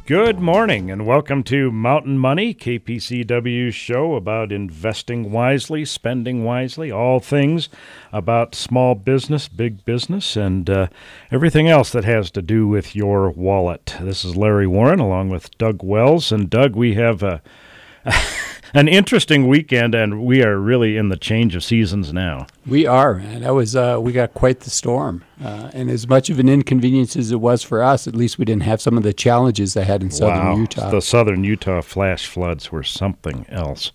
Good morning and welcome to Mountain Money, KPCW's show about investing wisely, spending wisely, all things about small business, big business, and everything else that has to do with your wallet. This is Larry Warren along with Doug Wells. And Doug, we have an interesting weekend, and we are really in the change of seasons now. We are, man. That was we got quite the storm, and as much of an inconvenience as it was for us, at least we didn't have some of the challenges they had in southern Utah. The southern Utah flash floods were something else.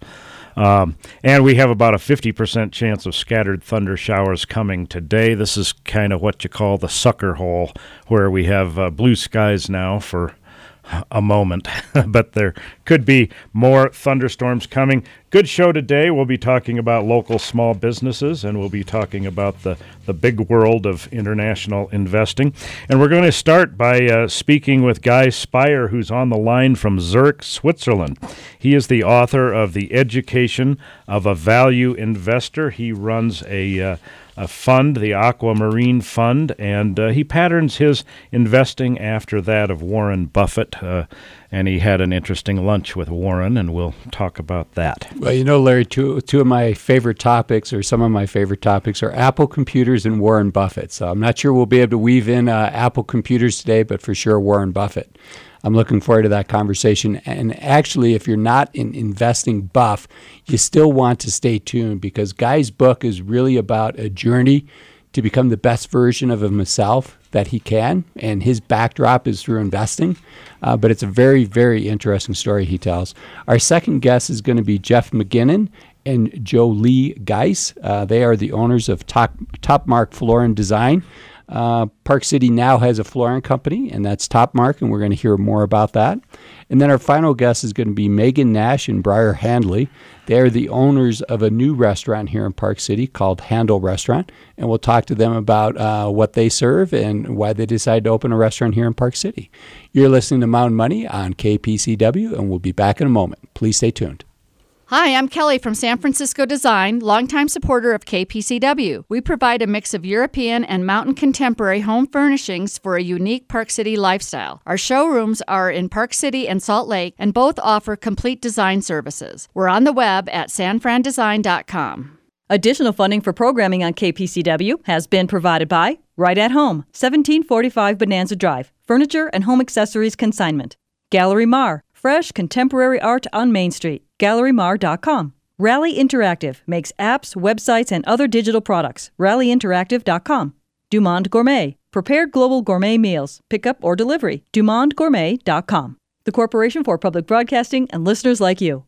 And we have about a 50% chance of scattered thunder showers coming today. This is kind of what you call the sucker hole, where we have blue skies now for a moment, but there could be more thunderstorms coming. Good show today. We'll be talking about local small businesses, and we'll be talking about the big world of international investing. And we're going to start by speaking with Guy Spier, who's on the line from Zurich, Switzerland. He is the author of The Education of a Value Investor. He runs a fund, the Aquamarine Fund, and he patterns his investing after that of Warren Buffett, and he had an interesting lunch with Warren, and we'll talk about that. Well, you know, Larry, two of my favorite topics, or some of my favorite topics, are Apple computers and Warren Buffett. So I'm not sure we'll be able to weave in Apple computers today, but for sure Warren Buffett. I'm looking forward to that conversation. And actually, if you're not an investing buff, you still want to stay tuned, because Guy's book is really about a journey to become the best version of himself that he can. And his backdrop is through investing. But it's a very, very interesting story he tells. Our second guest is going to be Jeff McGinnon and Joe Lee Geis. They are the owners of Topmark Floor and Design. Park City now has a flooring company, and that's Topmark, and we're going to hear more about that. And then our final guest is going to be Megan Nash and Briar Handley. They are the owners of a new restaurant here in Park City called Handle Restaurant, and we'll talk to them about what they serve and why they decided to open a restaurant here in Park City. You're listening to Mountain Money on KPCW, and we'll be back in a moment. Please stay tuned. Hi, I'm Kelly from San Francisco Design, longtime supporter of KPCW. We provide a mix of European and mountain contemporary home furnishings for a unique Park City lifestyle. Our showrooms are in Park City and Salt Lake, and both offer complete design services. We're on the web at sanfrandesign.com. Additional funding for programming on KPCW has been provided by Right at Home, 1745 Bonanza Drive, Furniture and Home Accessories Consignment. Gallery Mar, fresh contemporary art on Main Street. GalleryMar.com. Rally Interactive makes apps, websites, and other digital products. RallyInteractive.com. Dumond Gourmet. Prepared global gourmet meals. Pickup or delivery. DumondGourmet.com. The Corporation for Public Broadcasting and listeners like you.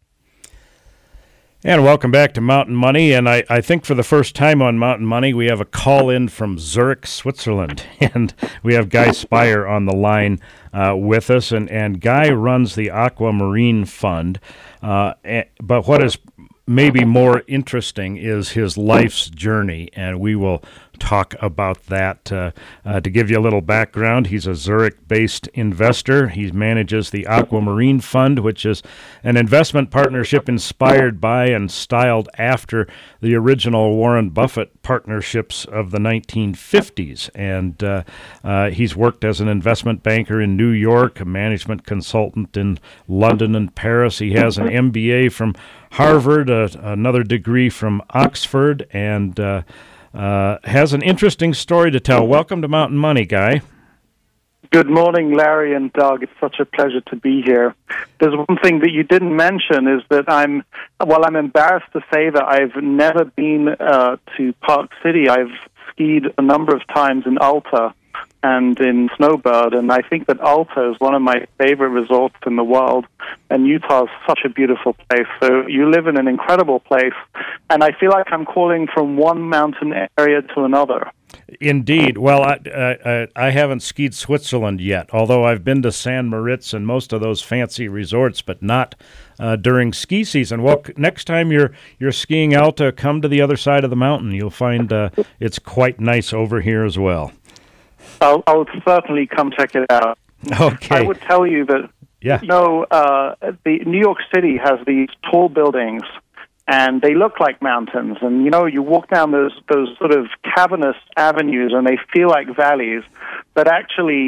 And welcome back to Mountain Money. And I think for the first time on Mountain Money, we have a call-in from Zurich, Switzerland. And we have Guy Spier on the line with us. And Guy runs the Aquamarine Fund. But what is maybe more interesting is his life's journey, and we will talk about that. To give you a little background, he's a Zurich-based investor. He manages the Aquamarine Fund, which is an investment partnership inspired by and styled after the original Warren Buffett partnerships of the 1950s. And he's worked as an investment banker in New York, a management consultant in London and Paris. He has an MBA from Harvard, another degree from Oxford, and has an interesting story to tell. Welcome to Mountain Money, Guy. Good morning, Larry and Doug. It's such a pleasure to be here. There's one thing that you didn't mention is that I'm embarrassed to say that I've never been to Park City. I've skied a number of times in Alta and in Snowbird, and I think that Alta is one of my favorite resorts in the world, and Utah is such a beautiful place. So you live in an incredible place, and I feel like I'm calling from one mountain area to another. Indeed. Well, I haven't skied Switzerland yet, although I've been to San Moritz and most of those fancy resorts, but not during ski season. Well, next time you're skiing Alta, come to the other side of the mountain. You'll find it's quite nice over here as well. I'll certainly come check it out. Okay. I would tell you that, the New York City has these tall buildings, and they look like mountains. And, you walk down those sort of cavernous avenues, and they feel like valleys. But actually,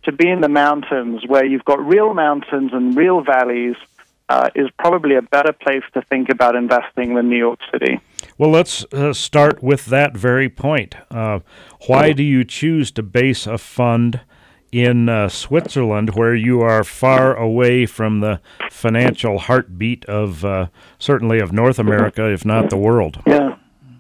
to be in the mountains where you've got real mountains and real valleys is probably a better place to think about investing than New York City. Well, let's start with that very point. Why do you choose to base a fund in Switzerland, where you are far away from the financial heartbeat of certainly of North America, if not the world? Yeah.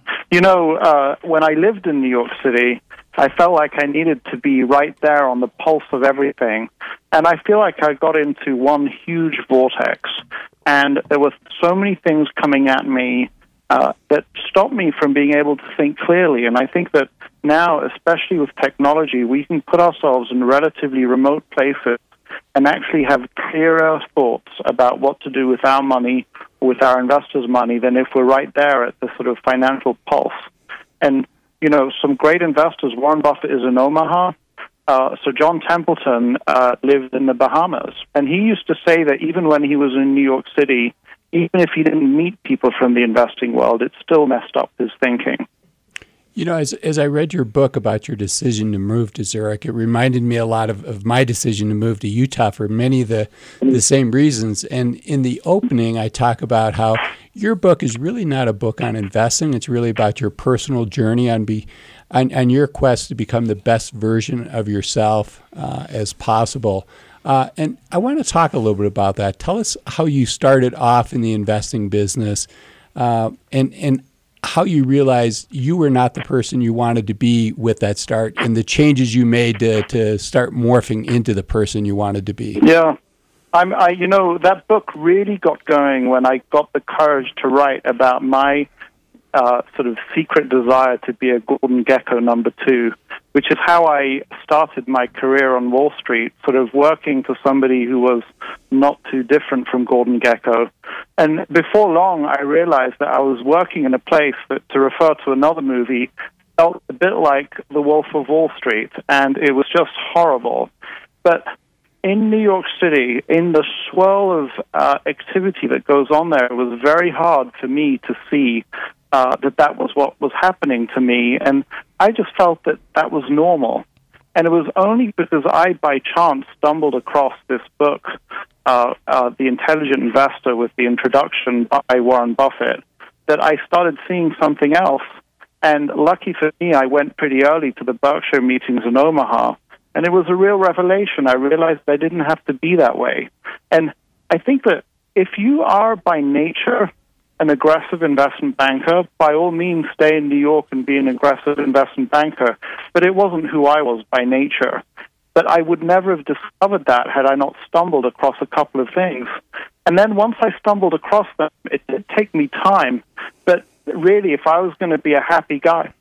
When I lived in New York City, I felt like I needed to be right there on the pulse of everything. And I feel like I got into one huge vortex. And there were so many things coming at me that stopped me from being able to think clearly. And I think that now, especially with technology, we can put ourselves in relatively remote places and actually have clearer thoughts about what to do with our money or with our investors' money than if we're right there at the sort of financial pulse. And, some great investors, Warren Buffett is in Omaha. So John Templeton lived in the Bahamas. And he used to say that even when he was in New York City, even if he didn't meet people from the investing world, it still messed up his thinking. As I read your book about your decision to move to Zurich, it reminded me a lot of my decision to move to Utah for many of the same reasons. And in the opening, I talk about how your book is really not a book on investing. It's really about your personal journey on your quest to become the best version of yourself as possible. And I want to talk a little bit about that. Tell us how you started off in the investing business and how you realized you were not the person you wanted to be with that start and the changes you made to start morphing into the person you wanted to be. Yeah. That book really got going when I got the courage to write about my sort of secret desire to be a Gordon Gekko number 2, which is how I started my career on Wall Street, sort of working for somebody who was not too different from Gordon Gekko. And before long, I realized that I was working in a place that, to refer to another movie, felt a bit like The Wolf of Wall Street, and it was just horrible. But in New York City, in the swirl of activity that goes on there, it was very hard for me to see that was what was happening to me, and I just felt that was normal. And it was only because I, by chance, stumbled across this book, The Intelligent Investor, with the introduction by Warren Buffett, that I started seeing something else. And lucky for me, I went pretty early to the Berkshire meetings in Omaha, and it was a real revelation. I realized I didn't have to be that way. And I think that if you are by nature an aggressive investment banker, by all means stay in New York and be an aggressive investment banker. But it wasn't who I was by nature. But I would never have discovered that had I not stumbled across a couple of things. And then once I stumbled across them, it did take me time. But really, if I was going to be a happy guy,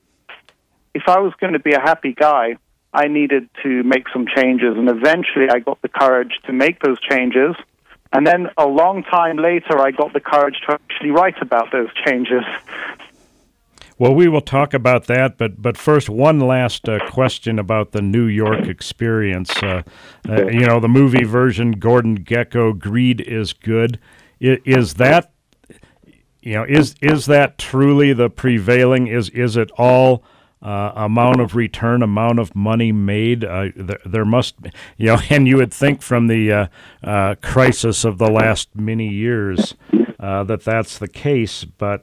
I needed to make some changes. And eventually I got the courage to make those changes. And then a long time later, I got the courage to actually write about those changes. Well, we will talk about that, but first, one last question about the New York experience. The movie version, Gordon Gekko, Greed is Good. Is that, is that truly the prevailing? Is it all amount of return, amount of money made? There must, and you would think from the crisis of the last many years that's the case, but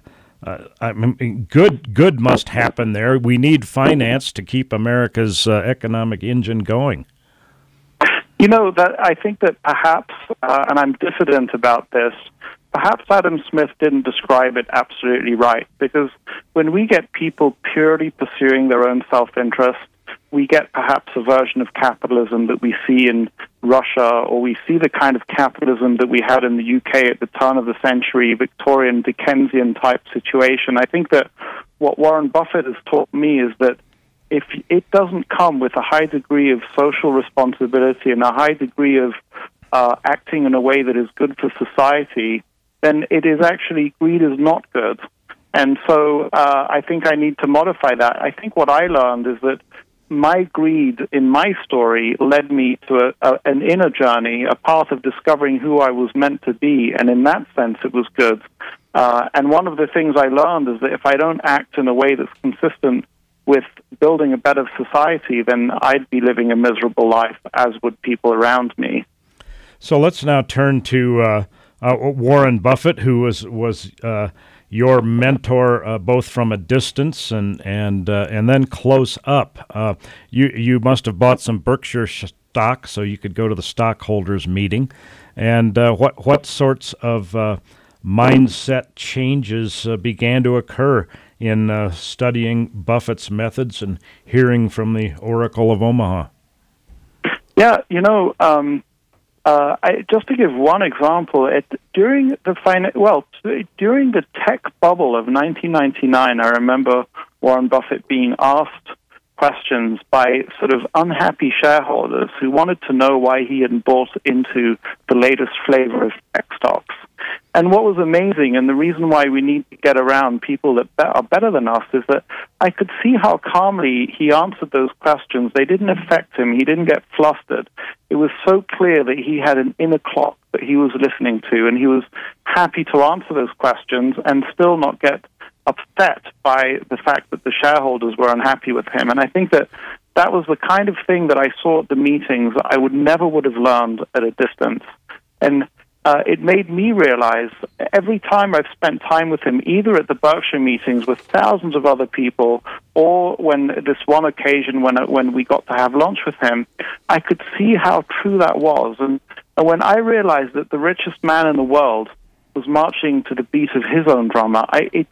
good must happen there. We need finance to keep America's economic engine going. That I think that perhaps, and I'm diffident about this, perhaps Adam Smith didn't describe it absolutely right, because when we get people purely pursuing their own self-interest, we get perhaps a version of capitalism that we see in Russia, or we see the kind of capitalism that we had in the UK at the turn of the century, Victorian, Dickensian type situation. I think that what Warren Buffett has taught me is that if it doesn't come with a high degree of social responsibility and a high degree of acting in a way that is good for society, then it is actually, greed is not good. And so I think I need to modify that. I think what I learned is that my greed in my story led me to an inner journey, a path of discovering who I was meant to be, and in that sense it was good. And one of the things I learned is that if I don't act in a way that's consistent with building a better society, then I'd be living a miserable life, as would people around me. So let's now turn to Warren Buffett, who was your mentor both from a distance and then close up. You must have bought some Berkshire stock so you could go to the stockholders meeting. And what sorts of mindset changes began to occur in studying Buffett's methods and hearing from the Oracle of Omaha? Yeah, just to give one example, during the tech bubble of 1999, I remember Warren Buffett being asked questions by sort of unhappy shareholders who wanted to know why he hadn't bought into the latest flavor of tech stocks. And what was amazing, and the reason why we need to get around people that are better than us, is that I could see how calmly he answered those questions. They didn't affect him. He didn't get flustered. It was so clear that he had an inner clock that he was listening to, and he was happy to answer those questions and still not get upset by the fact that the shareholders were unhappy with him. And I think that that was the kind of thing that I saw at the meetings that I would have learned at a distance. And it made me realize every time I've spent time with him, either at the Berkshire meetings with thousands of other people, or when this one occasion when we got to have lunch with him, I could see how true that was. And when I realized that the richest man in the world was marching to the beat of his own drummer, it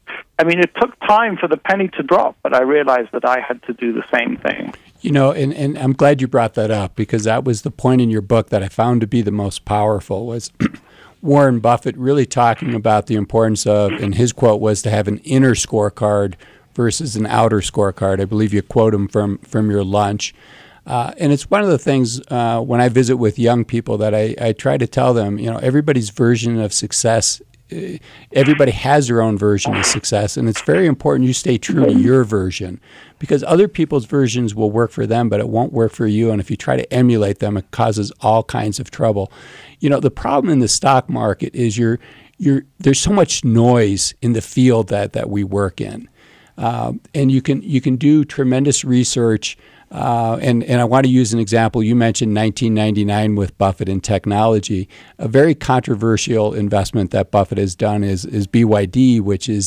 took time for the penny to drop, but I realized that I had to do the same thing. And I'm glad you brought that up, because that was the point in your book that I found to be the most powerful, was Warren Buffett really talking about the importance of, and his quote was, to have an inner scorecard versus an outer scorecard. I believe you quote him from your lunch. And it's one of the things when I visit with young people that I try to tell them, everybody's version of success, everybody has their own version of success, and it's very important you stay true to your version, because other people's versions will work for them, but it won't work for you. And if you try to emulate them, it causes all kinds of trouble. The problem in the stock market is there's so much noise in the field that we work in, and you can do tremendous research. And I want to use an example. You mentioned 1999 with Buffett and technology. A very controversial investment that Buffett has done is BYD, which is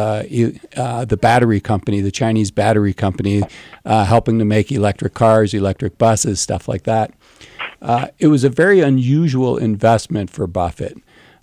the battery company, the Chinese battery company, helping to make electric cars, electric buses, stuff like that. It was a very unusual investment for Buffett.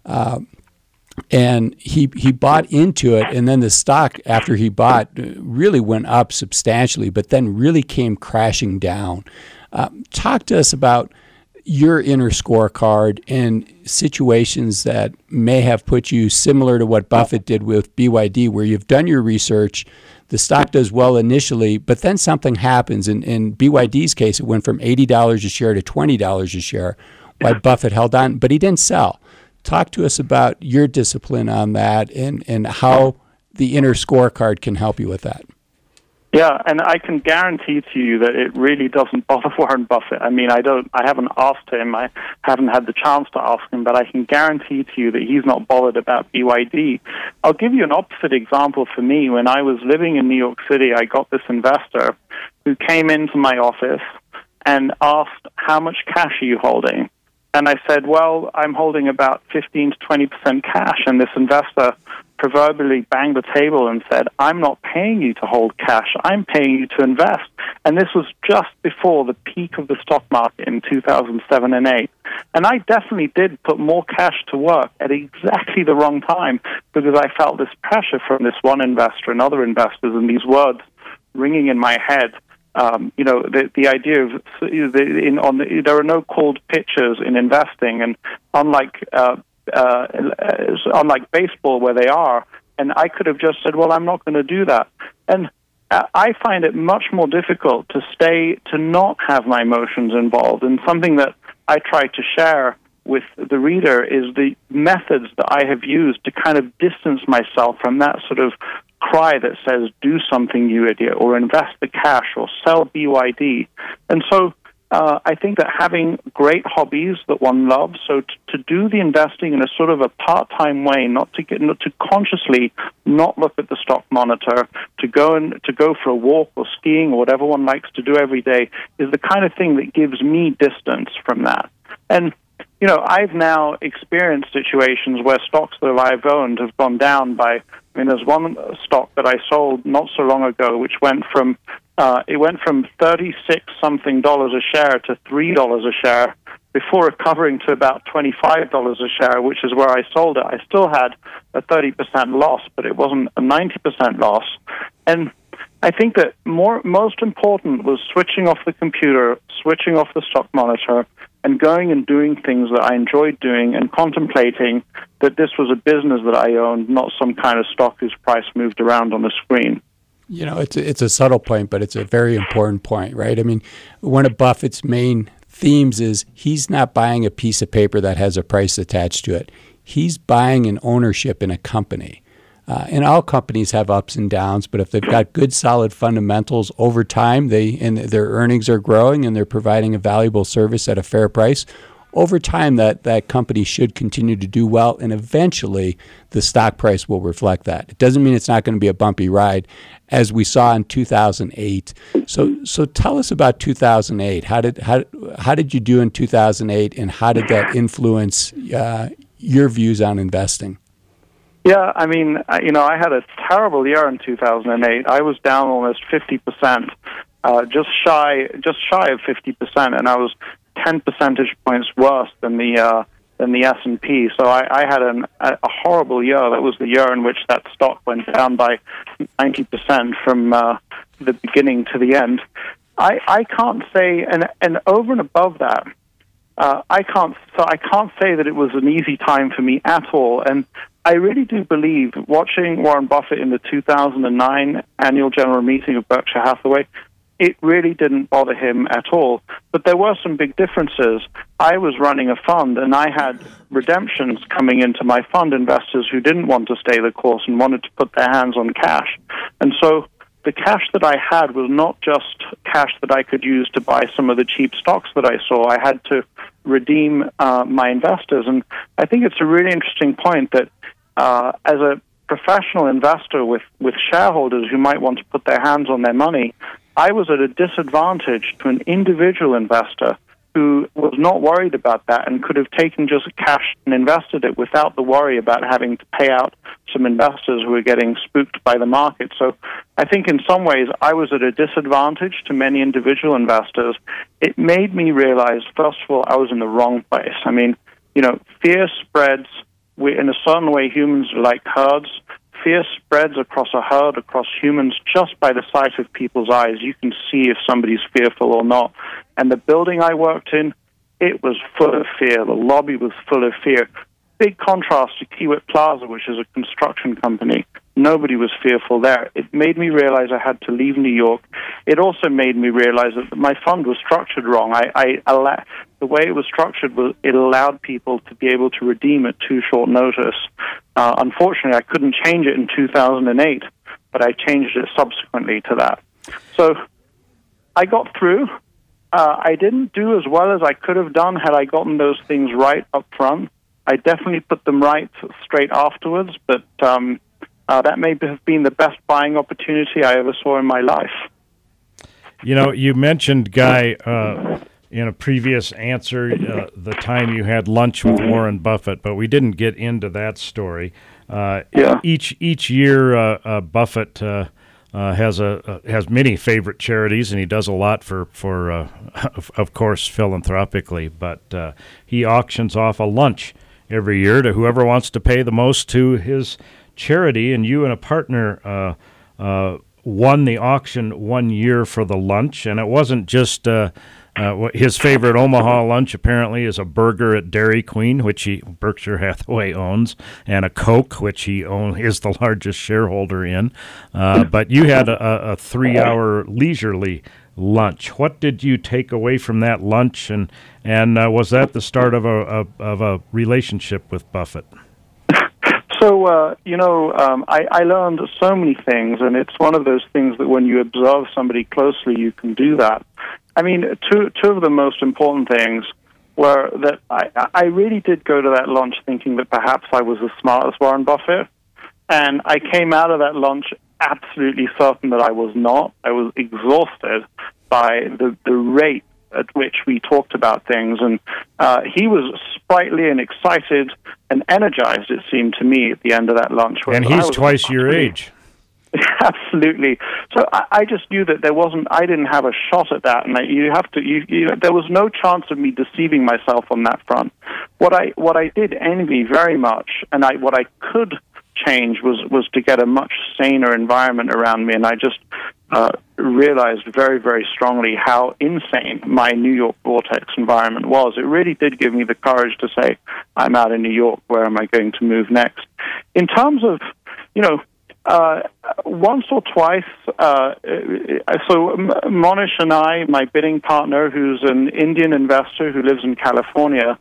And he bought into it, and then the stock, after he bought, really went up substantially, but then really came crashing down. Talk to us about your inner scorecard and situations that may have put you similar to what Buffett did with BYD, where you've done your research, the stock does well initially, but then something happens. In BYD's case, it went from $80 a share to $20 a share, while Buffett held on, but he didn't sell. Talk to us about your discipline on that and how the inner scorecard can help you with that. Yeah, and I can guarantee to you that it really doesn't bother Warren Buffett. I haven't asked him, I haven't had the chance to ask him, but I can guarantee to you that he's not bothered about BYD. I'll give you an opposite example for me. When I was living in New York City, I got this investor who came into my office and asked, "How much cash are you holding?" And I said, "Well, I'm holding about 15 to 20% cash." And this investor proverbially banged the table and said, "I'm not paying you to hold cash. I'm paying you to invest." And this was just before the peak of the stock market in 2007 and 8. And I definitely did put more cash to work at exactly the wrong time, because I felt this pressure from this one investor and other investors, and these words ringing in my head. The idea of there are no cold pitchers in investing, and unlike baseball where they are, and I could have just said, "Well, I'm not going to do that." And I find it much more difficult to not have my emotions involved. And something that I try to share with the reader is the methods that I have used to kind of distance myself from that sort of cry that says, "Do something, you idiot," or "Invest the cash," or "Sell BYD." And so I think that having great hobbies that one loves, so to do the investing in a sort of a part-time way, not to consciously not look at the stock monitor, to go for a walk or skiing or whatever one likes to do every day, is the kind of thing that gives me distance from that. And I've now experienced situations where stocks that I've owned have gone down by. There's one stock that I sold not so long ago, which went from $36 something a share to $3 a share before recovering to about $25 a share, which is where I sold it. I still had a 30% loss, but it wasn't a 90% loss. And I think that most important was switching off the computer, switching off the stock monitor, and going and doing things that I enjoyed doing and contemplating that this was a business that I owned, not some kind of stock whose price moved around on the screen. It's a subtle point, but it's a very important point, right? One of Buffett's main themes is he's not buying a piece of paper that has a price attached to it. He's buying an ownership in a company. And all companies have ups and downs, but if they've got good, solid fundamentals over time, and their earnings are growing and they're providing a valuable service at a fair price, over time that company should continue to do well, and eventually the stock price will reflect that. It doesn't mean it's not going to be a bumpy ride, as we saw in 2008. So tell us about 2008. How did you do in 2008, and how did that influence your views on investing? Yeah, I had a terrible year in 2008. I was down almost 50%, just shy of 50%, and I was 10 percentage points worse than the S&P. So I had a horrible year. That was the year in which that stock went down by 90% from the beginning to the end. I can't say, and over and above that, I can't say that it was an easy time for me at all. And I really do believe, watching Warren Buffett in the 2009 annual general meeting of Berkshire Hathaway, it really didn't bother him at all. But there were some big differences. I was running a fund, and I had redemptions coming into my fund, investors who didn't want to stay the course and wanted to put their hands on cash. And so the cash that I had was not just cash that I could use to buy some of the cheap stocks that I saw. I had to redeem my investors. And I think it's a really interesting point that as a professional investor with shareholders who might want to put their hands on their money, I was at a disadvantage to an individual investor who was not worried about that and could have taken just cash and invested it without the worry about having to pay out some investors who were getting spooked by the market. So I think in some ways I was at a disadvantage to many individual investors. It made me realize, first of all, I was in the wrong place. Fear spreads. In a certain way, humans are like herds. Fear spreads across a herd, across humans, just by the sight of people's eyes. You can see if somebody's fearful or not. And the building I worked in, it was full of fear. The lobby was full of fear. Big contrast to Kiewit Plaza, which is a construction company. Nobody was fearful there. It made me realize I had to leave New York. It also made me realize that my fund was structured wrong. The way it was structured was it allowed people to be able to redeem at too short notice. Unfortunately, I couldn't change it in 2008, but I changed it subsequently to that. So I got through. I didn't do as well as I could have done had I gotten those things right up front. I definitely put them right straight afterwards, but that may have been the best buying opportunity I ever saw in my life. You mentioned, Guy, in a previous answer, the time you had lunch with Warren Buffett, but we didn't get into that story. Each year, Buffett has many favorite charities, and he does a lot for of course, philanthropically. But he auctions off a lunch every year to whoever wants to pay the most to his charity, and you and a partner won the auction one year for the lunch, and it wasn't just his favorite Omaha lunch. Apparently, is a burger at Dairy Queen, which Berkshire Hathaway owns, and a Coke, which he is the largest shareholder in. But you had a 3-hour leisurely lunch. What did you take away from that lunch, and was that the start of a relationship with Buffett? So, I learned so many things, and it's one of those things that when you observe somebody closely, you can do that. I mean, two of the most important things were that I really did go to that lunch thinking that perhaps I was as smart as Warren Buffett, and I came out of that lunch absolutely certain that I was not. I was exhausted by the rate at which we talked about things, and he was sprightly and excited and energized, it seemed to me, at the end of that lunch. And he's twice your age. Absolutely. So I just knew that I didn't have a shot at that, and there was no chance of me deceiving myself on that front. What I did envy very much, and what I could change was to get a much saner environment around me, and I just realized very, very strongly how insane my New York vortex environment was. It really did give me the courage to say, I'm out in New York, where am I going to move next? In terms of, once or twice, so Monish and I, my bidding partner, who's an Indian investor who lives in California,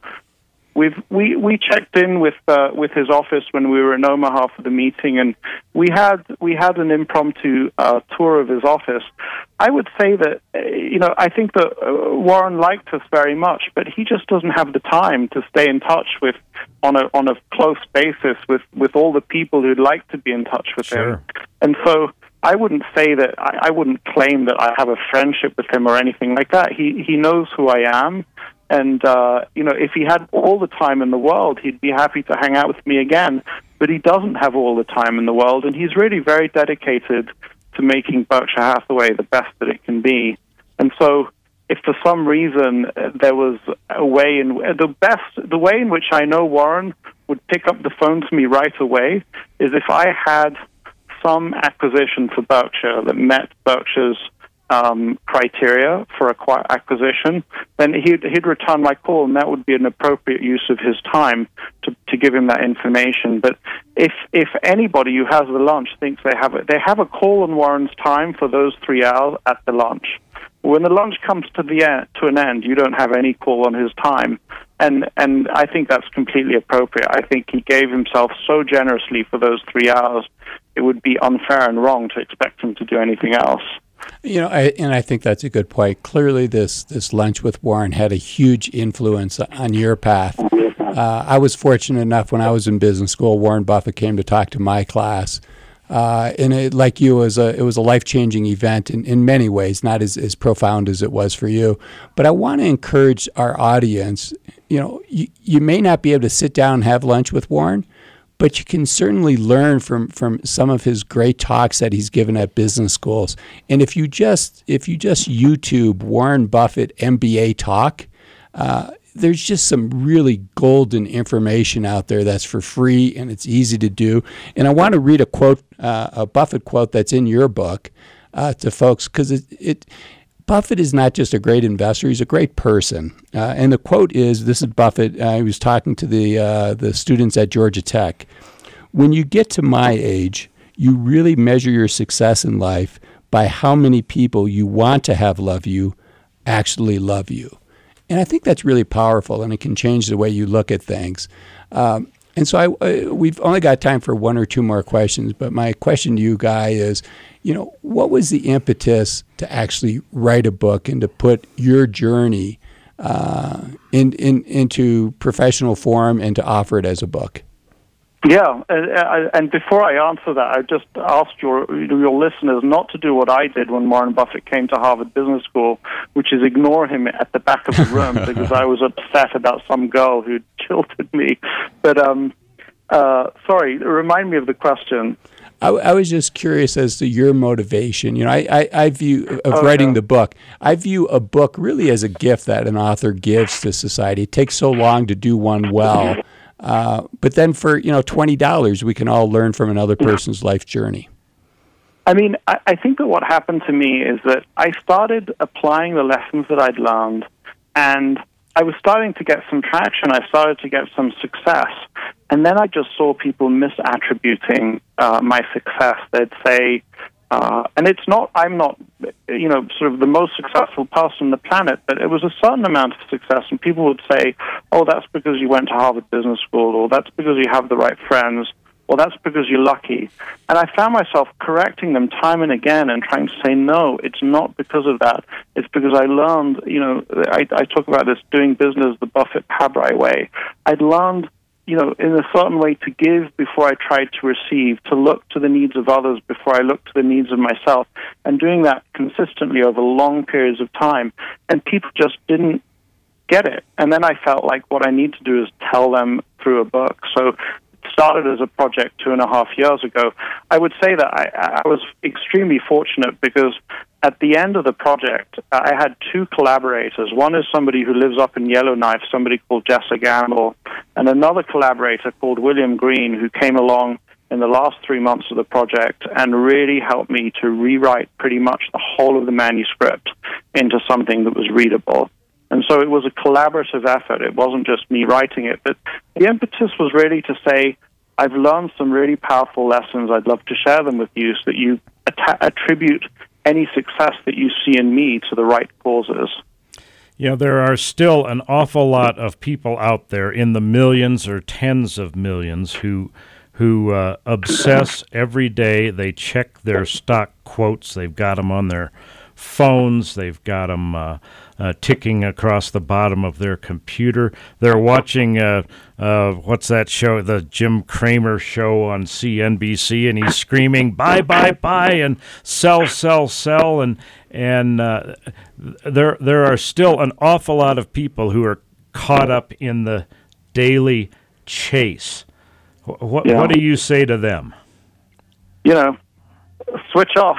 we checked in with his office when we were in Omaha for the meeting, and we had an impromptu tour of his office. I would say that I think that Warren liked us very much, but he just doesn't have the time to stay in touch with on a close basis with all the people who'd like to be in touch with him. And so I wouldn't say that I wouldn't claim that I have a friendship with him or anything like that. He knows who I am. And, if he had all the time in the world, he'd be happy to hang out with me again. But he doesn't have all the time in the world, and he's really very dedicated to making Berkshire Hathaway the best that it can be. And so if for some reason there was a way the way in which I know Warren would pick up the phone to me right away is if I had some acquisition for Berkshire that met Berkshire's criteria for acquisition, then he'd return my call, and that would be an appropriate use of his time to give him that information. But if anybody who has the lunch thinks they have a call on Warren's time for those 3 hours at the lunch. When the lunch comes to an end, you don't have any call on his time, and I think that's completely appropriate. I think he gave himself so generously for those 3 hours, it would be unfair and wrong to expect him to do anything else. I think that's a good point. Clearly, this lunch with Warren had a huge influence on your path. I was fortunate enough when I was in business school, Warren Buffett came to talk to my class. And it, like you, it was a life-changing event in many ways, not as profound as it was for you. But I want to encourage our audience, you may not be able to sit down and have lunch with Warren, but you can certainly learn from some of his great talks that he's given at business schools. And if you just YouTube Warren Buffett MBA talk, there's just some really golden information out there that's for free and it's easy to do. And I want to read a quote, a Buffett quote that's in your book to folks, because Buffett is not just a great investor; he's a great person. And the quote is: "This is Buffett. He was talking to the students at Georgia Tech. When you get to my age, you really measure your success in life by how many people you want to have love you actually love you." And I think that's really powerful, and it can change the way you look at things. And so we've only got time for one or two more questions, but my question to you, Guy, is, what was the impetus to actually write a book and to put your journey into professional form and to offer it as a book? Yeah, and before I answer that, I just asked your listeners not to do what I did when Warren Buffett came to Harvard Business School, which is ignore him at the back of the room because I was upset about some girl who jilted me. But sorry, remind me of the question. I was just curious as to your motivation. I view writing the book. I view a book really as a gift that an author gives to society. It takes so long to do one well. But then for $20, we can all learn from another person's life journey. I mean, I think that what happened to me is that I started applying the lessons that I'd learned, and I was starting to get some traction. I started to get some success, and then I just saw people misattributing my success. They'd say, and I'm not, sort of the most successful person on the planet, but it was a certain amount of success, and people would say, oh, that's because you went to Harvard Business School, or that's because you have the right friends, well, that's because you're lucky. And I found myself correcting them time and again and trying to say, no, it's not because of that. It's because I learned, I talk about this doing business the Buffett Pabrai way. I'd learned, in a certain way to give before I tried to receive, to look to the needs of others before I looked to the needs of myself, and doing that consistently over long periods of time. And people just didn't get it. And then I felt like what I need to do is tell them through a book. So it started as a project 2.5 years ago. I would say that I was extremely fortunate because at the end of the project, I had 2 collaborators. One is somebody who lives up in Yellowknife, somebody called Jessa Gamble, and another collaborator called William Green, who came along in the last 3 months of the project and really helped me to rewrite pretty much the whole of the manuscript into something that was readable. And so it was a collaborative effort. It wasn't just me writing it, but the impetus was really to say, I've learned some really powerful lessons. I'd love to share them with you so that you attribute any success that you see in me to the right causes. There are still an awful lot of people out there in the millions or tens of millions who obsess every day. They check their stock quotes. They've got them on their phones. They've got them ticking across the bottom of their computer. They're watching, what's that show, the Jim Cramer show on CNBC, and he's screaming, buy, buy, buy, and sell, sell, sell. And there are still an awful lot of people who are caught up in the daily chase. What do you say to them? Switch off.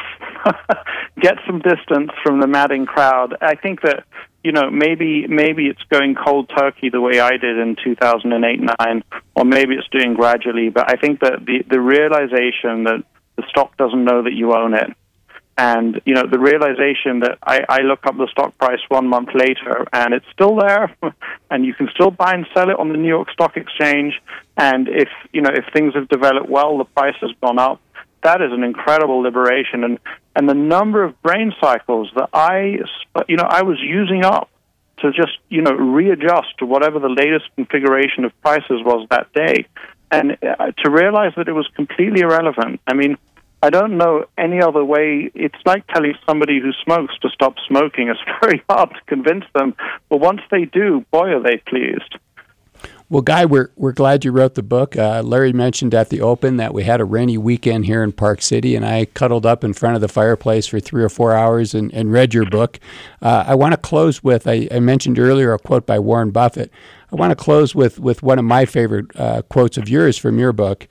Get some distance from the madding crowd. I think that, maybe it's going cold turkey the way I did in 2008-9, or maybe it's doing gradually, but I think that the realization that the stock doesn't know that you own it, and, the realization that I look up the stock price 1 month later and it's still there, and you can still buy and sell it on the New York Stock Exchange, and if things have developed well, the price has gone up. That is an incredible liberation, and the number of brain cycles that I was using up to just readjust to whatever the latest configuration of prices was that day, and to realize that it was completely irrelevant. I mean, I don't know any other way. It's like telling somebody who smokes to stop smoking. It's very hard to convince them, but once they do, boy, are they pleased. Well, Guy, we're glad you wrote the book. Larry mentioned at the open that we had a rainy weekend here in Park City, and I cuddled up in front of the fireplace for 3 or 4 hours and read your book. I want to close with, I mentioned earlier a quote by Warren Buffett. I want to close with one of my favorite quotes of yours from your book,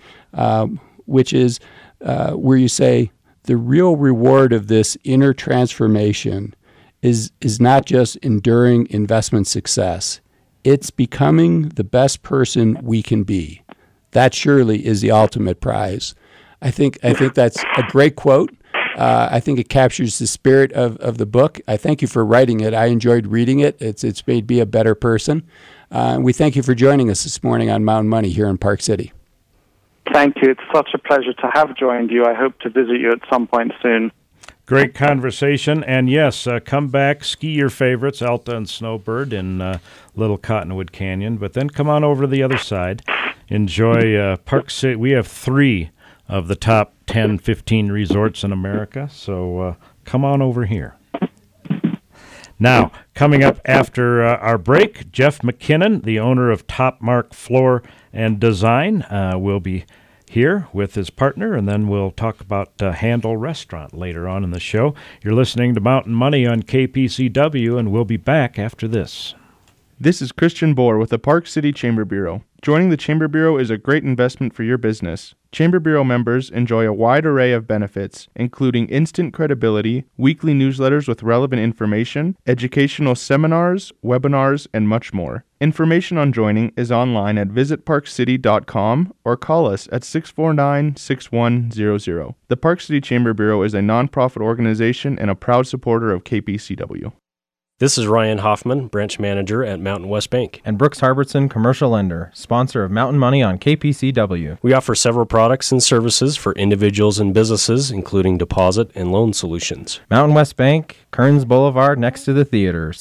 which is where you say, the real reward of this inner transformation is not just enduring investment success. It's becoming the best person we can be. That surely is the ultimate prize. I think that's a great quote. I think it captures the spirit of the book. I thank you for writing it. I enjoyed reading it. It's made me a better person. We thank you for joining us this morning on Mountain Money here in Park City. Thank you. It's such a pleasure to have joined you. I hope to visit you at some point soon. Great conversation. And yes, come back, ski your favorites, Alta and Snowbird in Little Cottonwood Canyon, but then come on over to the other side. Enjoy Park City. We have 3 of the top 10, 15 resorts in America, so come on over here. Now, coming up after our break, Jeff McKinnon, the owner of Top Mark Floor and Design, will be here with his partner, and then we'll talk about Handle Restaurant later on in the show. You're listening to Mountain Money on KPCW, and we'll be back after this. This is Christian Bohr with the Park City Chamber Bureau. Joining the Chamber Bureau is a great investment for your business. Chamber Bureau members enjoy a wide array of benefits, including instant credibility, weekly newsletters with relevant information, educational seminars, webinars, and much more. Information on joining is online at visitparkcity.com or call us at 649-6100. The Park City Chamber Bureau is a nonprofit organization and a proud supporter of KPCW. This is Ryan Hoffman, branch manager at Mountain West Bank. And Brooks Harbertson, commercial lender, sponsor of Mountain Money on KPCW. We offer several products and services for individuals and businesses, including deposit and loan solutions. Mountain West Bank, Kearns Boulevard, next to the theater,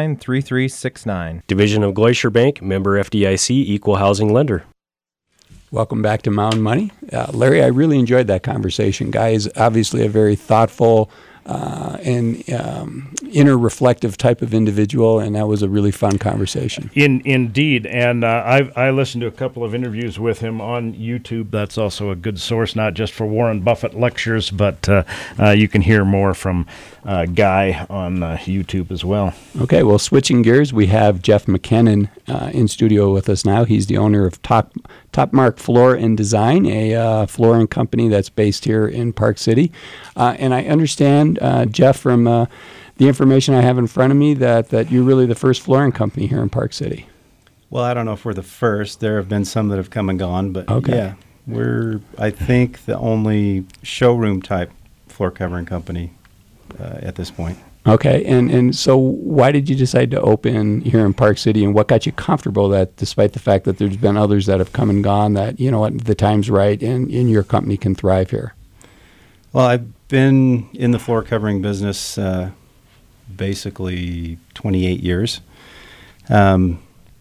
649-3369. Division of Glacier Bank, member FDIC, equal housing lender. Welcome back to Mountain Money. Larry, I really enjoyed that conversation. Guy is obviously a very thoughtful and inner reflective type of individual, and that was a really fun conversation. Indeed, and I listened to a couple of interviews with him on YouTube. That's also a good source, not just for Warren Buffett lectures, but you can hear more from Guy on YouTube as well. Okay, well, switching gears, we have Jeff McKinnon in studio with us now. He's the owner of Topmark Floor and Design, a flooring company that's based here in Park City. And I understand, Jeff, from the information I have in front of me, that you're really the first flooring company here in Park City. Well, I don't know if we're the first. There have been some that have come and gone, but yeah, we're, I think, the only showroom-type floor covering company at this point. Okay, and so why did you decide to open here in Park City, and what got you comfortable that despite the fact that there's been others that have come and gone, that, you know what, the time's right and your company can thrive here? Well, I've been in the floor covering business basically 28 years. And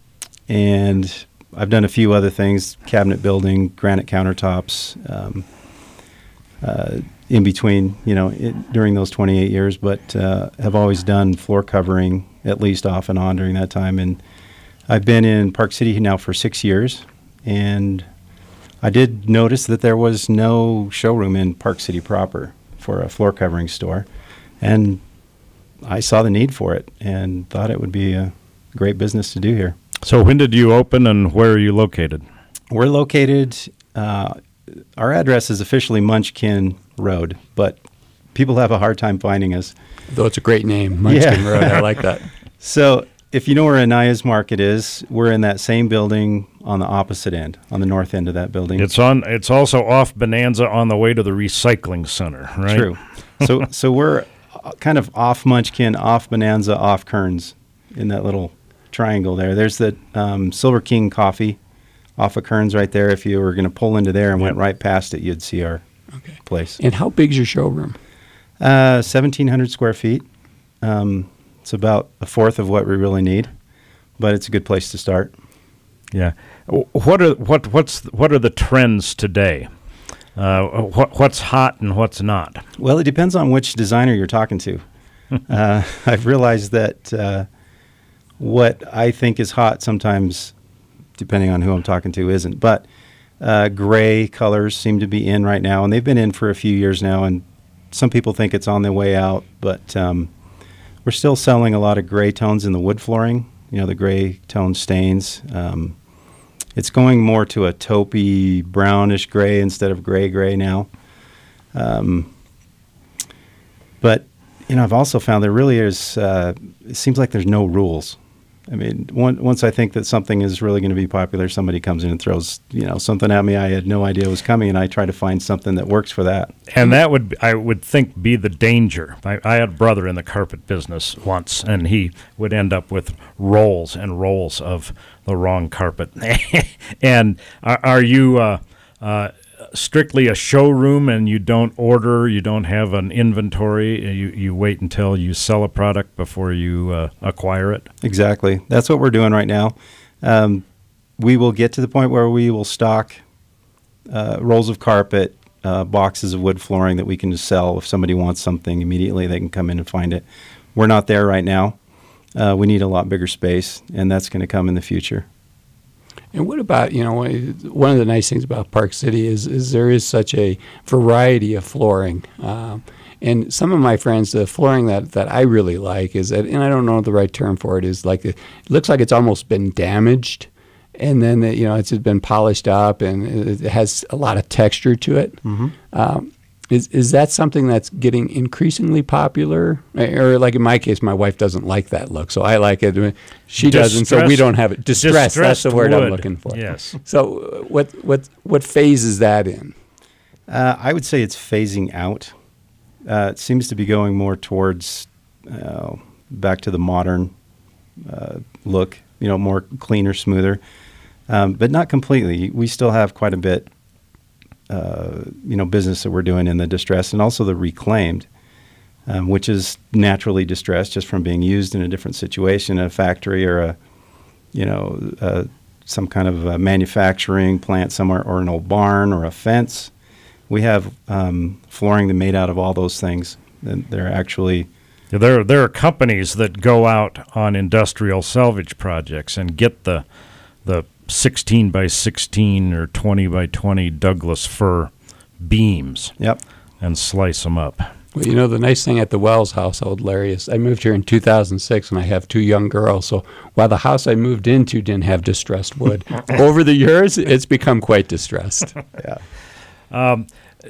I've done a few other things, cabinet building, granite countertops, in between, during those 28 years, but have always done floor covering at least off and on during that time. And I've been in Park City now for 6 years, and I did notice that there was no showroom in Park City proper for a floor covering store, and I saw the need for it and thought it would be a great business to do here. So when did you open, and where are you located? We're located, our address is officially Munchkin Road, but people have a hard time finding us. Though it's a great name, Munchkin Road. I like that. So if you know where Anaya's Market is, we're in that same building on the opposite end, on the north end of that building. It's also off Bonanza on the way to the recycling center, right? True. So we're kind of off Munchkin, off Bonanza, off Kearns in that little triangle there. There's the Silver King Coffee off of Kearns right there. If you were going to pull into there and went right past it, you'd see our place. And how big's your showroom? 1,700 square feet. It's about a fourth of what we really need, but it's a good place to start. Yeah. What are the trends today? What's hot and what's not? Well, it depends on which designer you're talking to. I've realized that what I think is hot sometimes, depending on who I'm talking to, isn't. But gray colors seem to be in right now, and they've been in for a few years now, and some people think it's on their way out, but we're still selling a lot of gray tones in the wood flooring, the gray tone stains. It's going more to a taupey, brownish gray instead of gray now. But, I've also found there really is, it seems like there's no rules. I mean, once I think that something is really going to be popular, somebody comes in and throws, something at me I had no idea was coming, and I try to find something that works for that. And that would, I would think, be the danger. I had a brother in the carpet business once, and he would end up with rolls and rolls of the wrong carpet. And are you strictly a showroom, and you don't order, you don't have an inventory, you wait until you sell a product before you acquire it? Exactly. That's what we're doing right now. We will get to the point where we will stock rolls of carpet, boxes of wood flooring that we can just sell. If somebody wants something immediately, they can come in and find it. We're not there right now. We need a lot bigger space, and that's going to come in the future. And what about, one of the nice things about Park City is there is such a variety of flooring. And some of my friends, the flooring that I really like is that, and I don't know the right term for it, is like it looks like it's almost been damaged. And then, it's just been polished up, and it has a lot of texture to it. Mm-hmm. Is that something that's getting increasingly popular? Or like in my case, my wife doesn't like that look, so I like it. She doesn't, so we don't have it. Distressed, that's the word I'm looking for. Yes. So what phase is that in? I would say it's phasing out. It seems to be going more towards back to the modern look, more cleaner, smoother, but not completely. We still have quite a bit business that we're doing in the distressed and also the reclaimed, which is naturally distressed just from being used in a different situation, in a factory or a some kind of a manufacturing plant somewhere, or an old barn or a fence, we have flooring that made out of all those things. And they're actually... There are companies that go out on industrial salvage projects and get the 16 by 16 or 20 by 20 Douglas fir beams. Yep. And slice them up. Well, you know, the nice thing at the Wells household, Larry, is I moved here in 2006, and I have 2 young girls. So while the house I moved into didn't have distressed wood, over the years, it's become quite distressed. Yeah.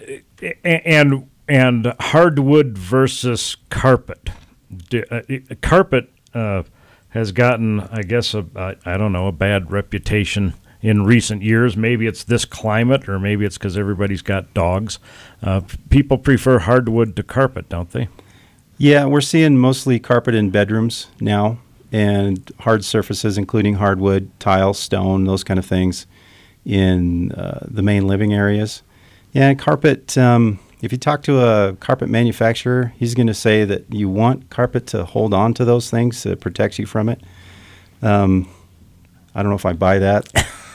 And hardwood versus carpet. Carpet has gotten, I guess, a bad reputation in recent years. Maybe it's this climate, or maybe it's because everybody's got dogs. People prefer hardwood to carpet, don't they? Yeah, we're seeing mostly carpet in bedrooms now, and hard surfaces, including hardwood, tile, stone, those kind of things in the main living areas. Yeah, and carpet, if you talk to a carpet manufacturer, he's going to say that you want carpet to hold on to those things, so it protects you from it. I don't know if I buy that.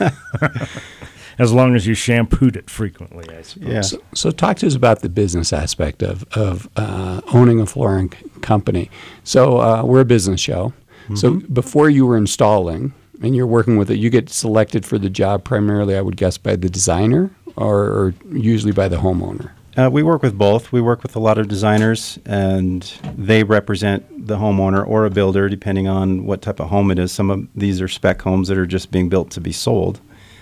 As long as you shampooed it frequently, I suppose. Yeah. So talk to us about the business aspect of owning a flooring company. So we're a business show. Mm-hmm. So before you were installing and you're working with it, you get selected for the job primarily, I would guess, by the designer or usually by the homeowner? We work with both. We work with a lot of designers, and they represent the homeowner or a builder, depending on what type of home it is. Some of these are spec homes that are just being built to be sold.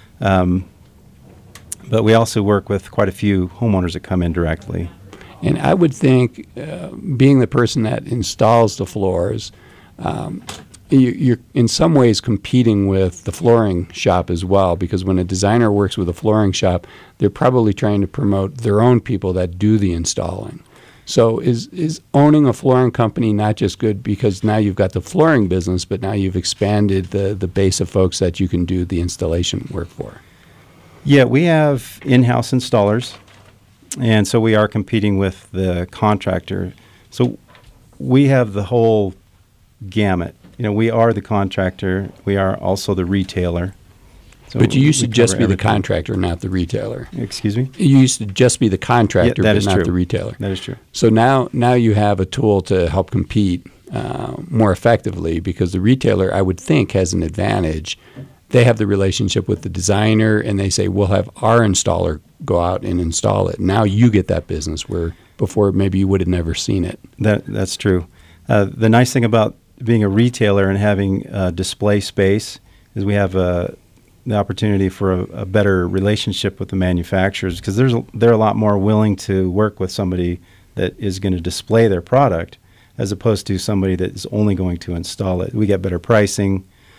But we also work with quite a few homeowners that come in directly. And I would think, being the person that installs the floors, you're in some ways competing with the flooring shop as well, because when a designer works with a flooring shop, they're probably trying to promote their own people that do the installing. So is owning a flooring company not just good because now you've got the flooring business, but now you've expanded the base of folks that you can do the installation work for? Yeah, we have in-house installers, and so we are competing with the contractor. So we have the whole gamut. You know, we are the contractor. We are also the retailer. So but you used to just be everything. the contractor, not the retailer. Excuse me? You used to just be the contractor, that but is not true. the retailer. That is true. So now you have a tool to help compete more effectively, because the retailer, I would think, has an advantage. They have the relationship with the designer, and they say, we'll have our installer go out and install it. Now you get that business where before maybe you would have never seen it. That's true. The nice thing about being a retailer and having display space is we have the opportunity for a better relationship with the manufacturers, because they're a lot more willing to work with somebody that is going to display their product as opposed to somebody that is only going to install it. We get better pricing.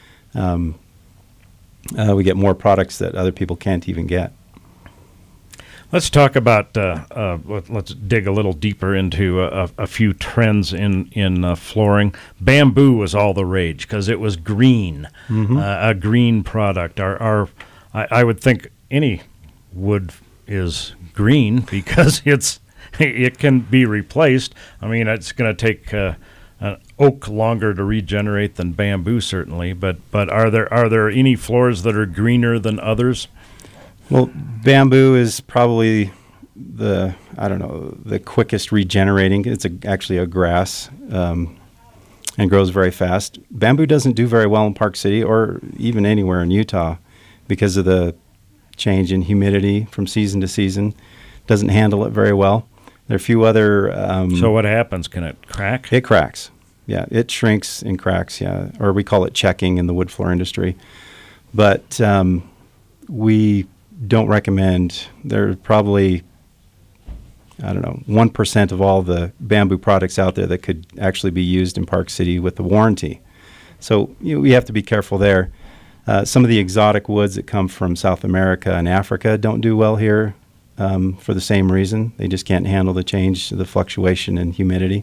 We get more products that other people can't even get. Let's talk about, let's dig a little deeper into a few trends in flooring. Bamboo was all the rage because it was green, a green product. I would think any wood is green because it can be replaced. I mean, it's going to take an oak longer to regenerate than bamboo, certainly. But are there any floors that are greener than others? Well, bamboo is probably the quickest regenerating. It's actually a grass and grows very fast. Bamboo doesn't do very well in Park City or even anywhere in Utah because of the change in humidity from season to season. Doesn't handle it very well. There are a few other... so what happens? Can it crack? It cracks. Yeah, it shrinks and cracks, yeah. Or we call it checking in the wood floor industry. But we don't recommend. There's probably, 1% of all the bamboo products out there that could actually be used in Park City with the warranty. So we have to be careful there. Some of the exotic woods that come from South America and Africa don't do well here for the same reason. They just can't handle the change, the fluctuation in humidity.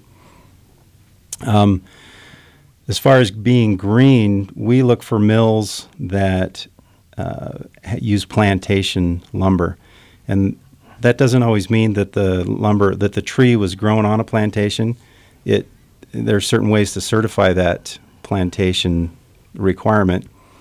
As far as being green, we look for mills that use plantation lumber, and that doesn't always mean that the tree was grown on a plantation. There are certain ways to certify that plantation requirement,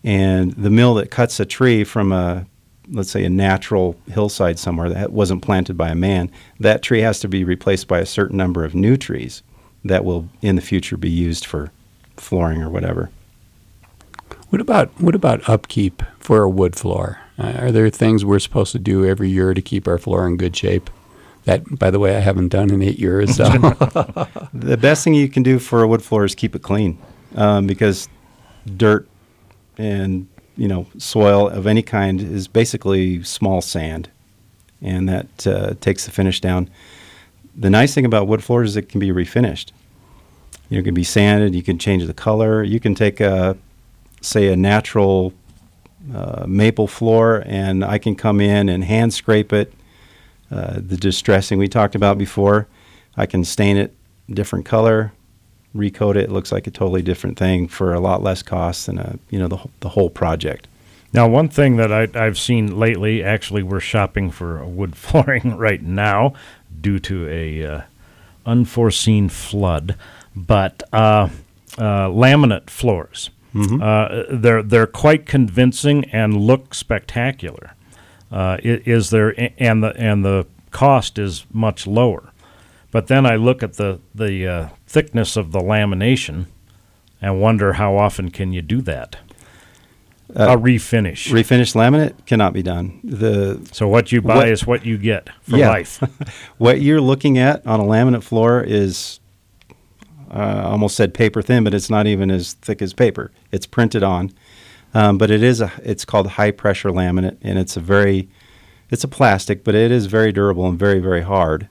And the mill that cuts a tree from let's say a natural hillside somewhere that wasn't planted by a man, that tree has to be replaced by a certain number of new trees that will in the future be used for flooring or whatever. What about upkeep for a wood floor? Are there things we're supposed to do every year to keep our floor in good shape? That, by the way, I haven't done in 8 years. So. The best thing you can do for a wood floor is keep it clean, because dirt and soil of any kind is basically small sand, and that takes the finish down. The nice thing about wood floors is it can be refinished. It can be sanded. You can change the color. You can take say a natural maple floor, and I can come in and hand scrape it. The distressing we talked about before, I can stain it different color, recoat it. It looks like a totally different thing for a lot less cost than the whole project. Now, one thing that I've seen lately, actually, we're shopping for wood flooring right now due to a unforeseen flood, but laminate floors. Mm-hmm. They're quite convincing and look spectacular. Is there and the cost is much lower, but then I look at the thickness of the lamination and wonder how often can you do that? A refinish. Refinished laminate cannot be done. So what you buy is what you get for life. What you're looking at on a laminate floor is, I almost said paper thin, but it's not even as thick as paper. It's printed on. But it's called high pressure laminate, and it's a plastic, but it is very durable and very, very hard.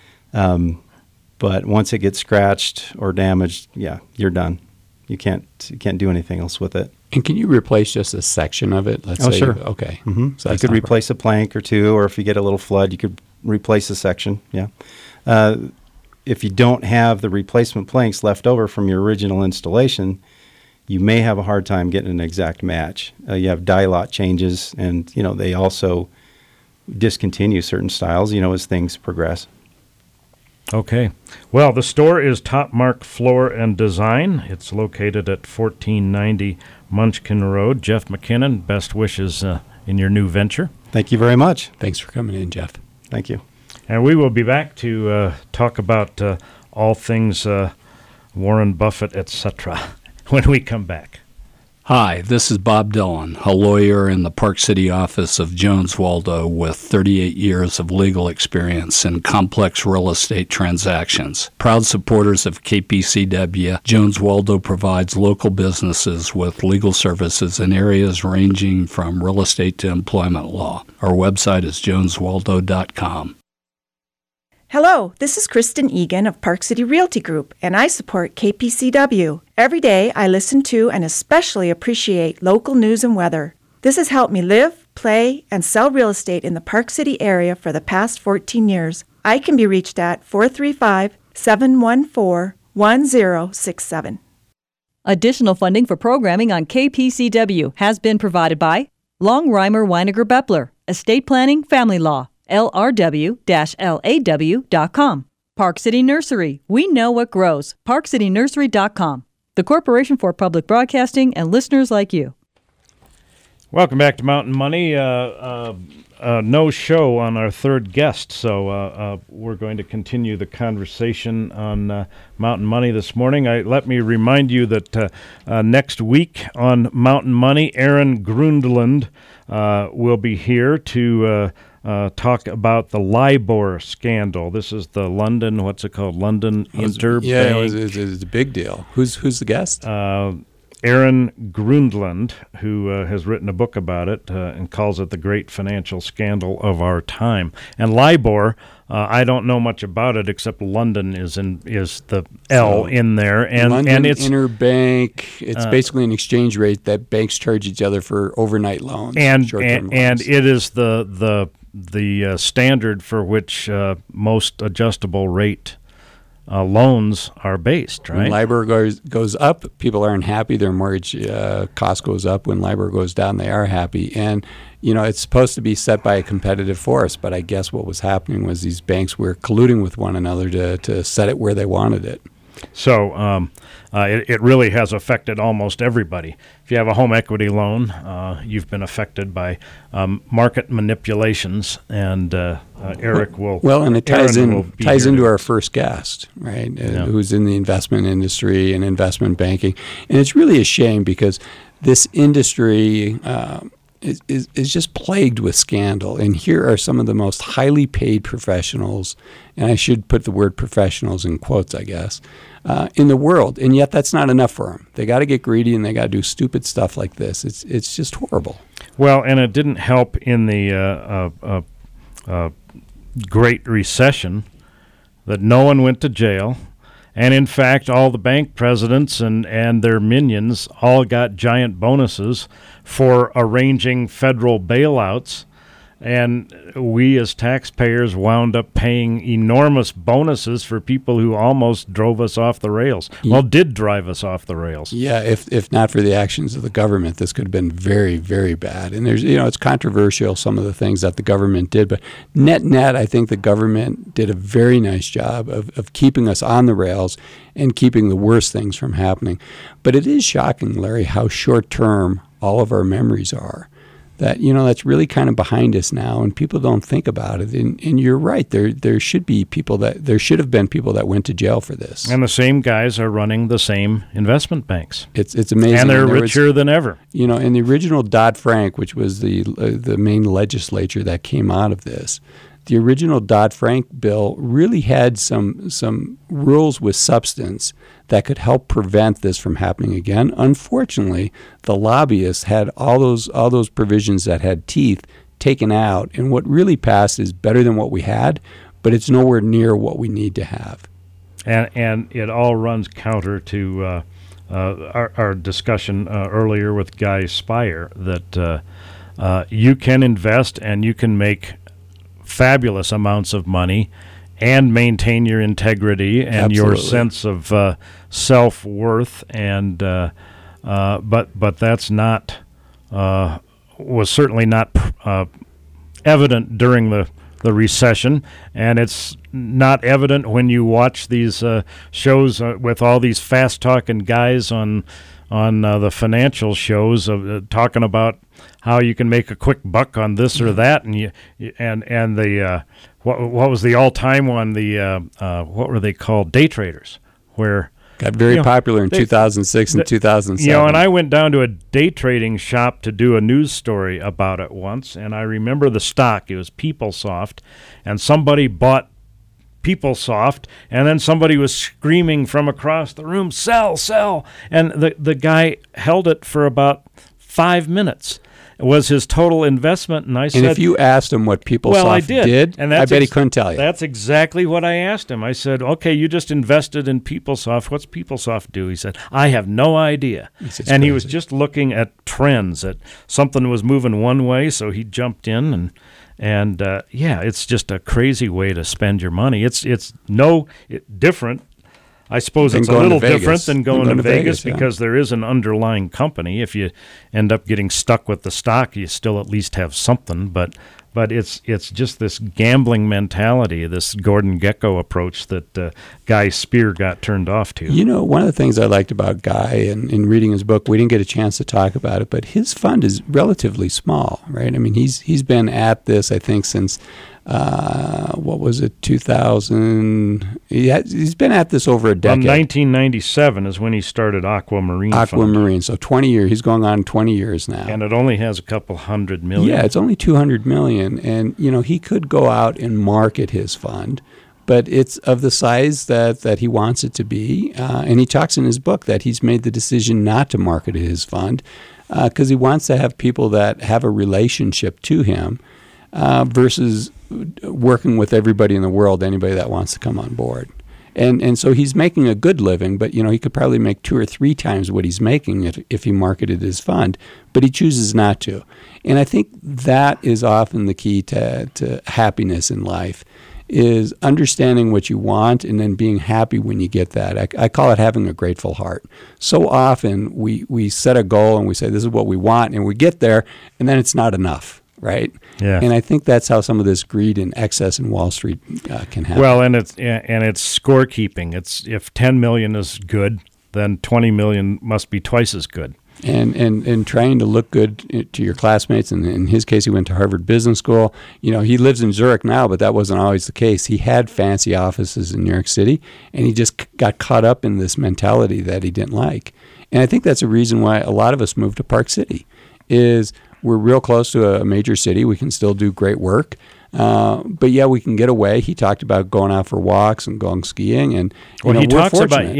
But once it gets scratched or damaged, you're done. You can't do anything else with it. And can you replace just a section of it? Let's say, sure. Okay. Mm-hmm. So you could replace a plank or two, or if you get a little flood, you could replace a section. Yeah. If you don't have the replacement planks left over from your original installation, you may have a hard time getting an exact match. You have die lot changes, and they also discontinue certain styles, as things progress. Okay. Well, the store is Top Mark Floor and Design. It's located at 1490 Munchkin Road. Jeff McKinnon, best wishes in your new venture. Thank you very much. Thanks for coming in, Jeff. Thank you. And we will be back to talk about all things Warren Buffett, etc., when we come back. Hi, this is Bob Dillon, a lawyer in the Park City office of Jones Waldo with 38 years of legal experience in complex real estate transactions. Proud supporters of KPCW, Jones Waldo provides local businesses with legal services in areas ranging from real estate to employment law. Our website is joneswaldo.com. Hello, this is Kristen Egan of Park City Realty Group, and I support KPCW. Every day I listen to and especially appreciate local news and weather. This has helped me live, play, and sell real estate in the Park City area for the past 14 years. I can be reached at 435-714-1067. Additional funding for programming on KPCW has been provided by Longreimer Weiniger Beppler, Estate Planning, Family Law, LRW-LAW.com. Park City Nursery. We know what grows. ParkCityNursery.com. The Corporation for Public Broadcasting and listeners like you. Welcome back to Mountain Money. No show on our third guest, so we're going to continue the conversation on Mountain Money this morning. Let me remind you that next week on Mountain Money, Aaron Grundland will be here to talk about the LIBOR scandal. This is the London, what's it called? London Interbank. Yeah, it's a big deal. Who's the guest? Aaron Grundland, who has written a book about it and calls it the great financial scandal of our time. And LIBOR, I don't know much about it except London is the L in there, and it's interbank. It's basically an exchange rate that banks charge each other for overnight loans, short-term loans. It is the standard for which most adjustable rate loans are based, right? When LIBOR goes up, people aren't happy. Their mortgage cost goes up. When LIBOR goes down, they are happy. And, it's supposed to be set by a competitive force, but I guess what was happening was these banks were colluding with one another to set it where they wanted it. So it really has affected almost everybody. If you have a home equity loan, you've been affected by market manipulations, and Eric will. Well, and it ties into to our first guest, right? Who's in the investment industry and investment banking, and it's really a shame because this industry is just plagued with scandal. And here are some of the most highly paid professionals, and I should put the word professionals in quotes, I guess, in the world. And yet that's not enough for them. They got to get greedy and they got to do stupid stuff like this. It's just horrible. Well, and it didn't help in the Great Recession that no one went to jail. And in fact, all the bank presidents and their minions all got giant bonuses for arranging federal bailouts. And we as taxpayers wound up paying enormous bonuses for people who almost drove us off the rails. Well, did drive us off the rails. Yeah, if not for the actions of the government, this could have been very, very bad. And there's, it's controversial, some of the things that the government did. But net, I think the government did a very nice job of keeping us on the rails and keeping the worst things from happening. But it is shocking, Larry, how short-term all of our memories are. That, that's really kind of behind us now, and people don't think about it. And you're right. There should have been people that went to jail for this. And the same guys are running the same investment banks. It's amazing. And they're richer than ever. In the original Dodd-Frank, which was the main legislature that came out of this, the original Dodd-Frank bill really had some rules with substance that could help prevent this from happening again. Unfortunately, the lobbyists had all those provisions that had teeth taken out, and what really passed is better than what we had, but it's nowhere near what we need to have. And it all runs counter to our discussion earlier with Guy Spire that you can invest and you can make fabulous amounts of money and maintain your integrity and Absolutely. Your sense of self-worth, and but that's not was certainly not evident during the recession, and it's not evident when you watch these shows with all these fast-talking guys on the financial shows of talking about how you can make a quick buck on this or that, and the what was the all-time one? The what were they called? Day traders, where got very popular in 2006 and 2007. And I went down to a day trading shop to do a news story about it once, and I remember the stock. It was PeopleSoft, and somebody bought PeopleSoft, and then somebody was screaming from across the room, "Sell, sell!" And the guy held it for about 5 minutes. It was his total investment, and I said... And if you asked him what PeopleSoft did, and I bet he couldn't tell you. That's exactly what I asked him. I said, okay, you just invested in PeopleSoft. What's PeopleSoft do? He said, I have no idea. And he was just looking at trends, that something was moving one way, so he jumped in, and it's just a crazy way to spend your money. It's different. I suppose it's a little different than going to Vegas because there is an underlying company. If you end up getting stuck with the stock, you still at least have something. But it's just this gambling mentality, this Gordon Gekko approach that Guy Spire got turned off to. One of the things I liked about Guy in reading his book, we didn't get a chance to talk about it, but his fund is relatively small, right? I mean, he's been at this, I think, since... 2000? He's been at this over a decade. 1997 is when he started Aquamarine. Aquamarine, so 20 years. He's going on 20 years now. And it only has a couple $100 million. Yeah, it's only $200 million. And, he could go out and market his fund, but it's of the size that he wants it to be. And he talks in his book that he's made the decision not to market his fund because he wants to have people that have a relationship to him versus working with everybody in the world, anybody that wants to come on board. And so he's making a good living, but, he could probably make 2 or 3 times what he's making if he marketed his fund, but he chooses not to. And I think that is often the key to happiness in life, is understanding what you want and then being happy when you get that. I call it having a grateful heart. So often we set a goal and we say, this is what we want, and we get there, and then it's not enough. right? Yeah. And I think that's how some of this greed and excess in Wall Street can happen. Well, and it's scorekeeping. It's if 10 million is good, then 20 million must be twice as good. And trying to look good to your classmates. And in his case, he went to Harvard Business School. You know, he lives in Zurich now, but that wasn't always the case. He had fancy offices in New York City, and he just got caught up in this mentality that he didn't like. And I think that's a reason why a lot of us moved to Park City, is we're real close to a major city. We can still do great work. But yeah, we can get away. He talked about going out for walks and going skiing, and he talks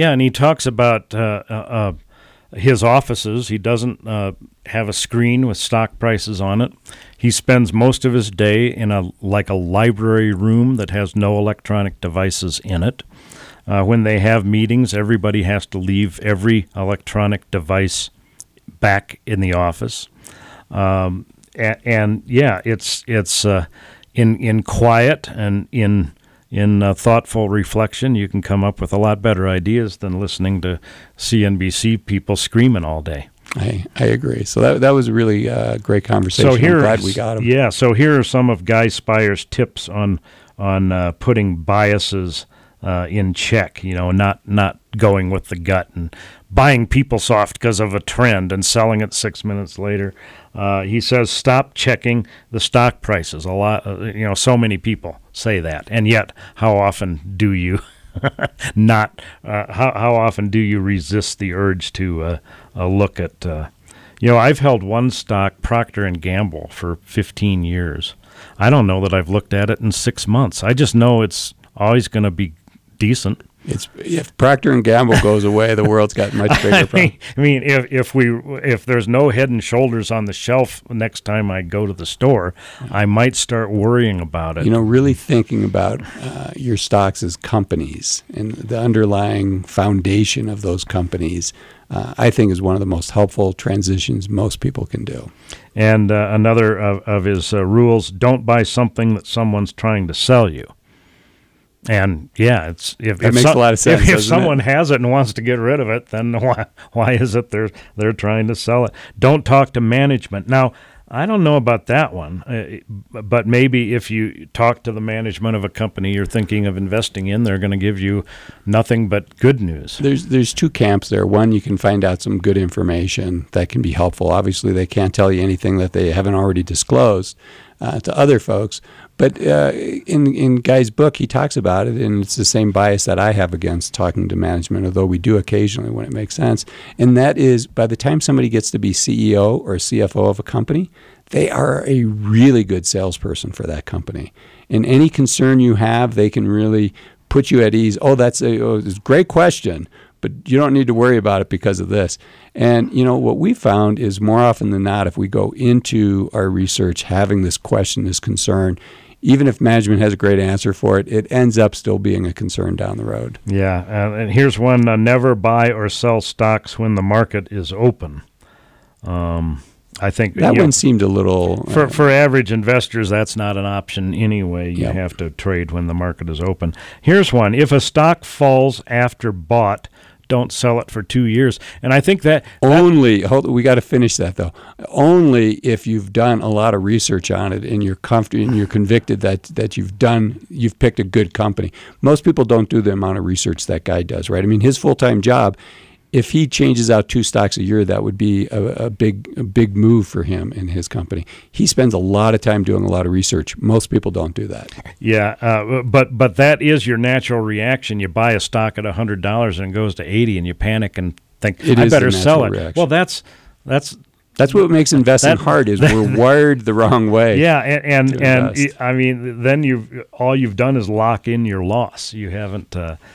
about his offices. He doesn't have a screen with stock prices on it. He spends most of his day in a library room that has no electronic devices in it. When they have meetings, everybody has to leave every electronic device back in the office. It's in quiet and in thoughtful reflection, you can come up with a lot better ideas than listening to CNBC people screaming all day. I agree. So that was a really great conversation. I'm glad we got him. Yeah, so here are some of Guy Spire's tips on putting biases in check, not going with the gut and buying PeopleSoft because of a trend and selling it 6 minutes later. He says, stop checking the stock prices. A lot, so many people say that, and yet, how often do you not? How often do you resist the urge to look at? I've held one stock, Procter & Gamble, for 15 years. I don't know that I've looked at it in 6 months. I just know it's always going to be decent. If Procter & Gamble goes away, the world's got much bigger problems. I mean, if there's no Head and Shoulders on the shelf next time I go to the store, I might start worrying about it. Really thinking about your stocks as companies and the underlying foundation of those companies, I think is one of the most helpful transitions most people can do. And another of his rules: don't buy something that someone's trying to sell you. And yeah, that makes a lot of sense. If someone has it and wants to get rid of it, then why is it they're trying to sell it? Don't talk to management. Now, I don't know about that one, but maybe if you talk to the management of a company you're thinking of investing in, they're going to give you nothing but good news. There's two camps there. One, you can find out some good information that can be helpful. Obviously, they can't tell you anything that they haven't already disclosed to other folks. But in Guy's book, he talks about it, and it's the same bias that I have against talking to management, although we do occasionally when it makes sense. And that is, by the time somebody gets to be CEO or CFO of a company, they are a really good salesperson for that company. And any concern you have, they can really put you at ease. It's a great question, but you don't need to worry about it because of this. And, what we found is more often than not, if we go into our research having this question, this concern, even if management has a great answer for it, it ends up still being a concern down the road. Yeah, and here's one: never buy or sell stocks when the market is open. I think that one seemed a little for average investors. That's not an option anyway. You have to trade when the market is open. Here's one: if a stock falls after bought, don't sell it for 2 years. And I think that we got to finish that though. Only if you've done a lot of research on it and you're comfortable and you're convicted that you've picked a good company. Most people don't do the amount of research that guy does, right? I mean, his full-time job, if he changes out 2 stocks a year, that would be a big move for him and his company. He spends a lot of time doing a lot of research. Most people don't do that. Yeah, but that is your natural reaction. You buy a stock at $100 and it goes to $80, and you panic and think, I better sell it. Reaction. Well, that's what makes investing hard. Is we're wired the wrong way. Yeah, and I mean, then all you've done is lock in your loss. You haven't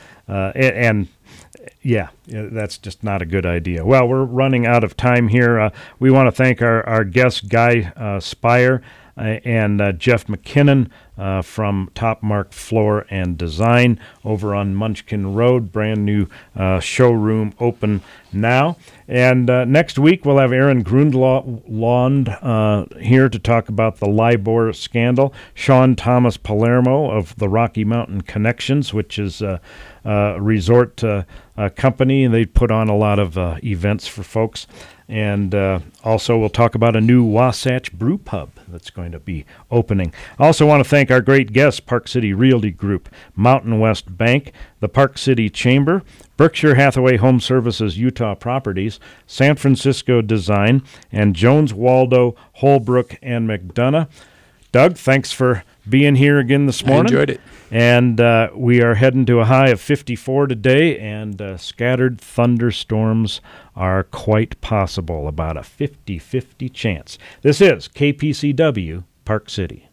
Yeah, that's just not a good idea. Well, we're running out of time here. We want to thank our guest, Guy Spire, and Jeff McKinnon from Topmark Floor and Design over on Munchkin Road. Brand new showroom open now. And next week we'll have Aaron Grundlund here to talk about the LIBOR scandal. Sean Thomas Palermo of the Rocky Mountain Connections, which is a resort company, and they put on a lot of events for folks. And also we'll talk about a new Wasatch Brew Pub that's going to be opening. I also want to thank our great guests, Park City Realty Group, Mountain West Bank, the Park City Chamber, Berkshire Hathaway Home Services Utah Properties, San Francisco Design, and Jones Waldo, Holbrook, and McDonough. Doug, thanks for being here again this morning. I enjoyed it. And we are heading to a high of 54 today, and scattered thunderstorms are quite possible, about a 50-50 chance. This is KPCW, Park City.